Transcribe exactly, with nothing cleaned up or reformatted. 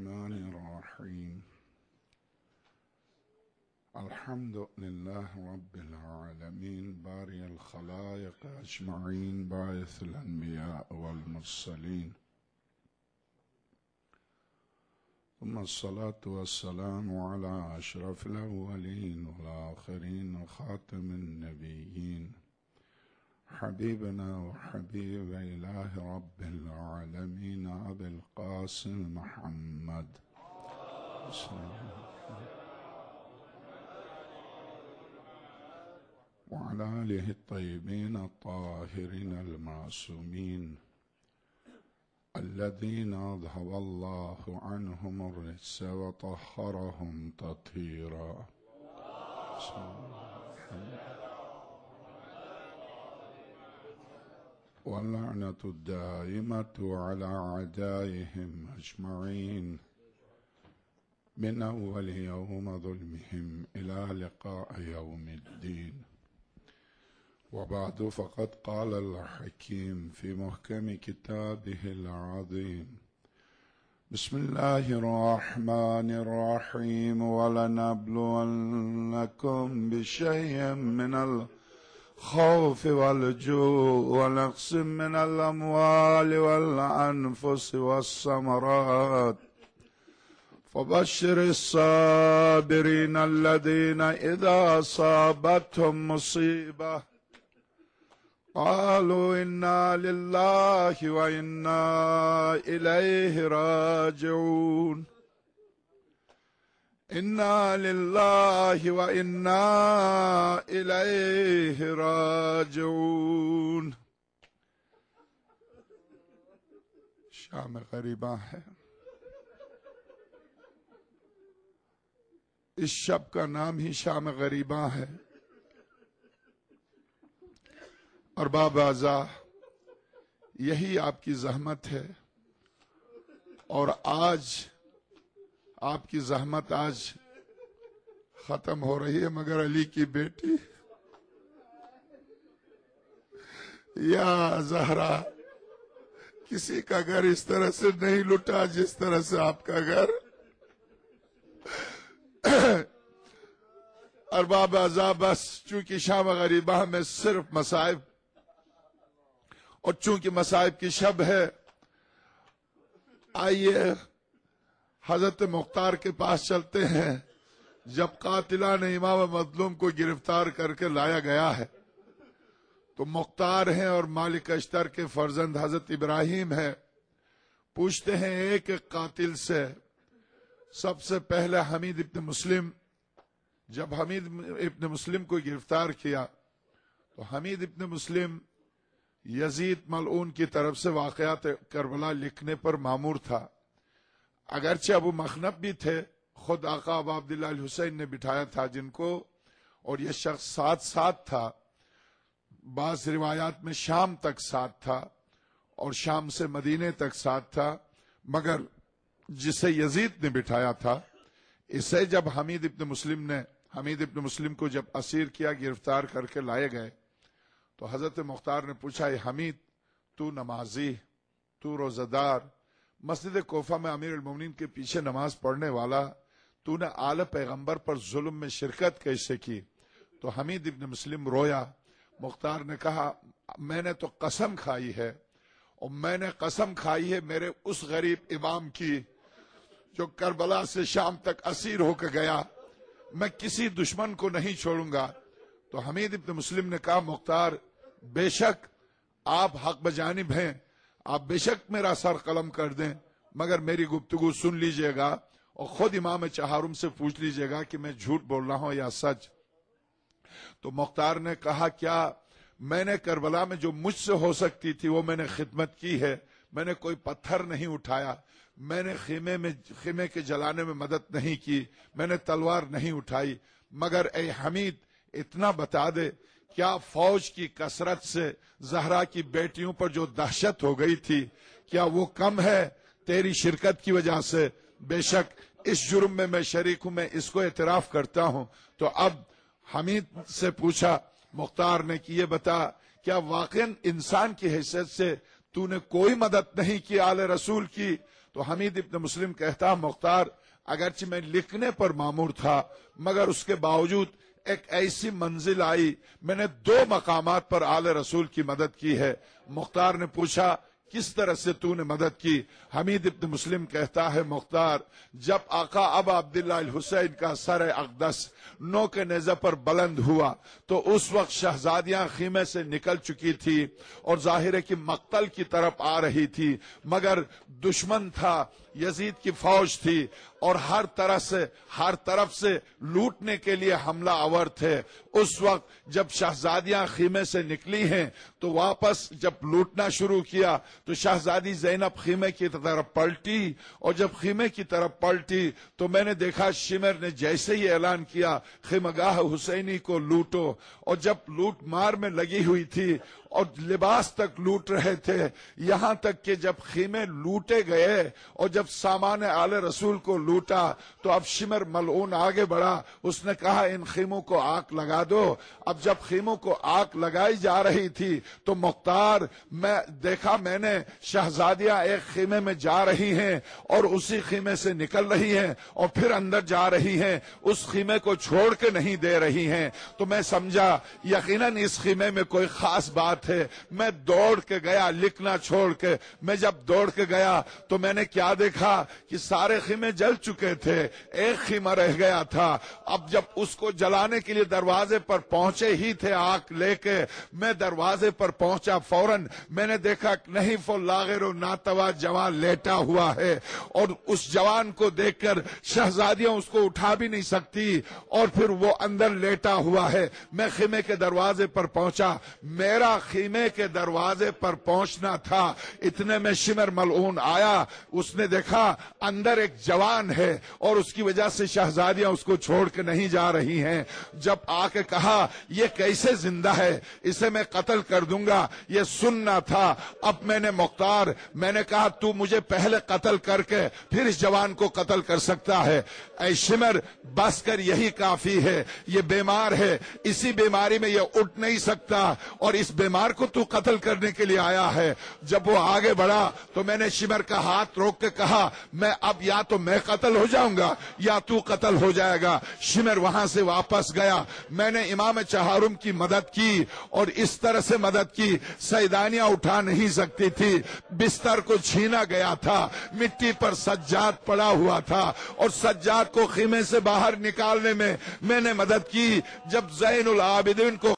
الرحمن الرحيم الحمد لله رب العالمين بارئ الخلائق أجمعين باعث الأنبياء والمرسلين ثم الصلاة والسلام على أشرف الأولين والآخرين وخاتم النبيين حبيبنا وحبيب إله رب العالمين أبي القاسم محمد وعلى آله الطيبين الطاهرين المعصومين الذين أذهب الله عنهم الرجس وطهرهم تطهيرا. واللعنة الدائمة على أعدائهم أجمعين من أول يوم ظلمهم إلى لقاء يوم الدين. وبعد فقد قال الحكيم في محكم كتابه العظيم بسم الله الرحمن الرحيم ولنبلونكم بشيء من الخوف والجوع ونقص من الأموال والأنفس والثمرات فبشر الصابرين الذين إذا أصابتهم مصيبة قالوا إنا لله وإنا إليه راجعون إنا لله وإنا إليه راجعون. شام غریباں ہے. اس شب کا نام ہی شام غریباں ہے. ارباب اعضاء یہی آپ کی زحمت ہے اور آج آپ کی زحمت آج ختم ہو رہی ہے مگر علی کی بیٹی یا زہرا کسی کا گھر اس طرح سے نہیں لٹا جس طرح سے آپ کا گھر. ارباب اعضاء بس چونکہ شام غریبہ میں صرف مصائب اور چونکہ مصائب کی شب ہے آئیے حضرت مختار کے پاس چلتے ہیں. جب قاتلان امام مظلوم کو گرفتار کر کے لایا گیا ہے تو مختار ہیں اور مالک اشتر کے فرزند حضرت ابراہیم ہے. پوچھتے ہیں ایک ایک قاتل سے. سب سے پہلے حمید ابن مسلم. جب حمید ابن مسلم کو گرفتار کیا تو حمید ابن مسلم یزید ملعون کی طرف سے واقعات کربلا لکھنے پر مامور تھا. اگرچہ ابو مخنب بھی تھے خود آقا ابو عبداللہ الحسین نے بٹھایا تھا جن کو, اور یہ شخص ساتھ ساتھ تھا. بعض روایات میں شام تک ساتھ تھا اور شام سے مدینے تک ساتھ تھا, مگر جسے یزید نے بٹھایا تھا اسے جب حمید ابن مسلم نے حمید ابن مسلم کو جب اسیر کیا گرفتار کر کے لائے گئے تو حضرت مختار نے پوچھا اے حمید تو نمازی, تو روزہ دار, مسجد کوفہ میں امیر المومنین کے پیچھے نماز پڑھنے والا, تو نے آل پیغمبر پر ظلم میں شرکت کیسے کی؟ تو حمید ابن مسلم رویا. مختار نے کہا میں نے تو قسم کھائی ہے اور میں نے قسم کھائی ہے میرے اس غریب امام کی جو کربلا سے شام تک اسیر ہو کے گیا, میں کسی دشمن کو نہیں چھوڑوں گا. تو حمید ابن مسلم نے کہا مختار بے شک آپ حق بجانب ہیں, آپ بے شک میرا سر قلم کر دیں, مگر میری گفتگو سن لیجئے گا اور خود امام چہارم سے پوچھ لیجئے گا کہ میں جھوٹ بول رہا ہوں یا سچ. تو مختار نے کہا کیا میں نے کربلا میں جو مجھ سے ہو سکتی تھی وہ میں نے خدمت کی ہے. میں نے کوئی پتھر نہیں اٹھایا, میں نے خیمے میں خیمے کے جلانے میں مدد نہیں کی, میں نے تلوار نہیں اٹھائی. مگر اے حمید اتنا بتا دے کیا فوج کی کثرت سے زہرا کی بیٹیوں پر جو دہشت ہو گئی تھی کیا وہ کم ہے تیری شرکت کی وجہ سے؟ بے شک اس جرم میں میں شریک ہوں, میں اس کو اعتراف کرتا ہوں. تو اب حمید سے پوچھا مختار نے کہ یہ بتا کیا واقعاً انسان کی حیثیت سے تو نے کوئی مدد نہیں کی آل رسول کی؟ تو حمید ابن مسلم کہتا مختار اگرچہ میں لکھنے پر مامور تھا مگر اس کے باوجود ایک ایسی منزل آئی، میں نے دو مقامات پر آل رسول کی مدد کی ہے۔ مختار نے پوچھا کس طرح سے تو نے مدد کی؟ حمید ابن مسلم کہتا ہے مختار جب آقا ابا عبداللہ الحسین کا سر اقدس نو کے نیزے پر بلند ہوا تو اس وقت شہزادیاں خیمے سے نکل چکی تھی اور ظاہر ہے کہ مقتل کی طرف آ رہی تھی، مگر دشمن تھا، یزید کی فوج تھی اور ہر طرح سے ہر طرف سے لوٹنے کے لیے حملہ آور تھے۔ اس وقت جب شہزادیاں خیمے سے نکلی ہیں تو واپس جب لوٹنا شروع کیا تو شہزادی زینب خیمے کی طرف پلٹی، اور جب خیمے کی طرف پلٹی تو میں نے دیکھا شمر نے جیسے ہی اعلان کیا خیمگاہ حسینی کو لوٹو، اور جب لوٹ مار میں لگی ہوئی تھی اور لباس تک لوٹ رہے تھے، یہاں تک کہ جب خیمے لوٹے گئے اور جب سامان آل رسول کو لوٹا تو اب شمر ملعون آگے بڑھا، اس نے کہا ان خیموں کو آگ لگا دو۔ اب جب خیموں کو آگ لگائی جا رہی تھی تو مختار میں دیکھا میں نے شہزادیاں ایک خیمے میں جا رہی ہیں اور اسی خیمے سے نکل رہی ہیں اور پھر اندر جا رہی ہیں، اس خیمے کو چھوڑ کے نہیں دے رہی ہیں۔ تو میں سمجھا یقیناً اس خیمے میں کوئی خاص بات ہے۔ میں دوڑ کے گیا لکھنا چھوڑ کے، میں جب دوڑ کے گیا تو میں نے کیا دیکھا کہ سارے خیمے جل چکے تھے، ایک خیمہ رہ گیا تھا۔ اب جب اس کو جلانے کے لیے دروازے پر پہنچے ہی تھے آگ لے کے، میں دروازے پر پہنچا، فوراً میں نے دیکھا نہیں فو لاغر و ناتوا جوان لیٹا ہوا ہے، اور اس جوان کو دیکھ کر شہزادیاں اس کو اٹھا بھی نہیں سکتی اور پھر وہ اندر لیٹا ہوا ہے۔ میں خیمے کے دروازے پر پہنچا، میرا خیمے کے دروازے پر پہنچنا تھا، اتنے میں شمر ملعون آیا، اس نے دیکھا اندر ایک جوان ہے اور اس کی وجہ سے شہزادیاں اس کو چھوڑ کے نہیں جا رہی ہیں۔ جب آ کے کہا یہ کیسے زندہ ہے، اسے میں قتل کر دوں گا، یہ سننا تھا۔ اب میں نے مختار میں نے کہا تو مجھے پہلے قتل کر کے پھر اس جوان کو قتل کر سکتا ہے۔ اے شمر بس کر، یہی کافی ہے، یہ بیمار ہے، اسی بیماری میں یہ اٹھ نہیں سکتا اور اس بیمار کو تو قتل کرنے کے لیے آیا ہے۔ جب وہ آگے بڑھا تو میں نے شمر کا ہاتھ روک کے کہا میں اب یا تو میں قتل ہو جاؤں گا یا تو قتل ہو جائے گا۔ شمر وہاں سے واپس گیا، میں نے امام چہارم کی مدد کی اور اس طرح سے مدد کی سیدانیاں اٹھا نہیں سکتی تھی، بستر کو چھینا گیا تھا، مٹی پر سجاد پڑا ہوا تھا اور سجاد کو خیمے سے باہر نکالنے میں میں نے مدد کی۔ جب زین العابدین کو